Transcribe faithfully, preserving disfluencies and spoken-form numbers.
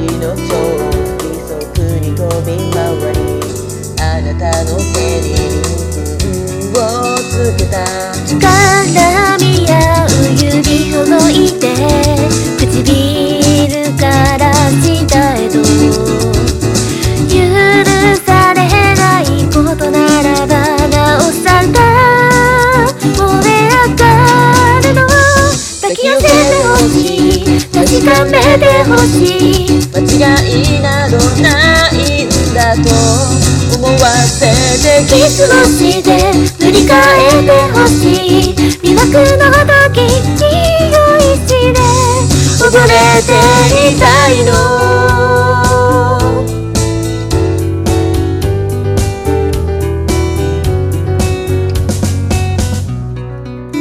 の蝶規則に飛び回りあなたの手に運をつけた絡み合う指ほどいて唇から下へと許されないことならばなおさら燃え上がるの抱き寄せてほしい確かめてほしい間違いなどないんだと思わせてキスをして塗り替えてほしい